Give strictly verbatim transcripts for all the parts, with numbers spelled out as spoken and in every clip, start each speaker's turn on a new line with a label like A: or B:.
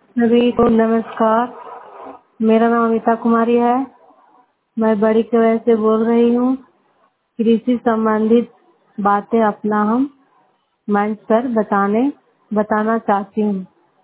A: सभी को नमस्कार। मेरा नाम अमिता कुमारी है। मैं बड़ी कवै से बोल रही हूँ। कृषि संबंधित बातें अपना हम मंच पर बताने बताना चाहती हूँ।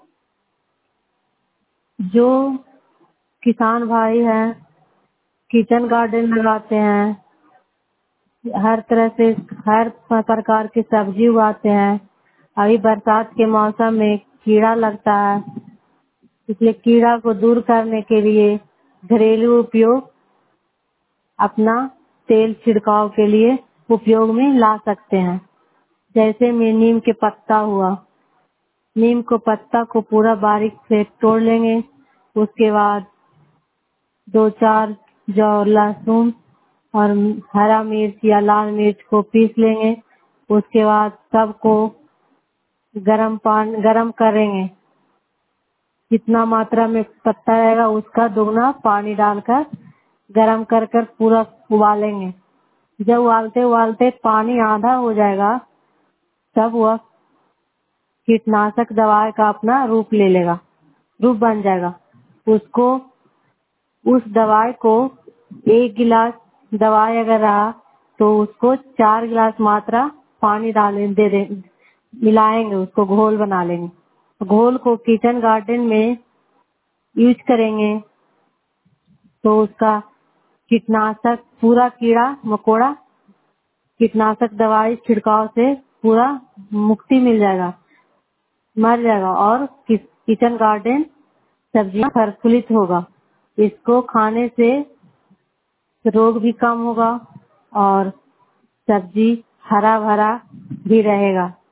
A: जो किसान भाई हैं, किचन गार्डन लगाते हैं, हर तरह से हर प्रकार की सब्जी उगाते हैं। अभी बरसात के मौसम में कीड़ा लगता है, इसलिए कीड़ा को दूर करने के लिए घरेलू उपयोग अपना तेल छिड़काव के लिए उपयोग में ला सकते हैं। जैसे में नीम के पत्ता हुआ, नीम को पत्ता को पूरा बारीक से तोड़ लेंगे। उसके बाद दो चार जौ लहसुन और हरा मिर्च या लाल मिर्च को पीस लेंगे। उसके बाद सबको गरम पानी गरम करेंगे। जितना मात्रा में पत्ता रहेगा उसका दोगुना पानी डालकर गरम कर कर पूरा उबालेंगे। जब उबालते उबालते पानी आधा हो जाएगा, तब वह कीटनाशक दवाई का अपना रूप ले लेगा, रूप बन जाएगा। उसको उस दवाई को एक गिलास दवाई अगर रहा तो उसको चार गिलास मात्रा पानी डालें दे दे मिलाएंगे, उसको घोल बना लेंगे। घोल को किचन गार्डन में यूज करेंगे तो उसका कीटनाशक पूरा कीड़ा मकोड़ा कीटनाशक दवाई छिड़काव से पूरा मुक्ति मिल जाएगा, मर जाएगा और किचन गार्डन सब्जियां प्रफुल्लित होगा। इसको खाने से रोग भी कम होगा और सब्जी हरा भरा भी रहेगा।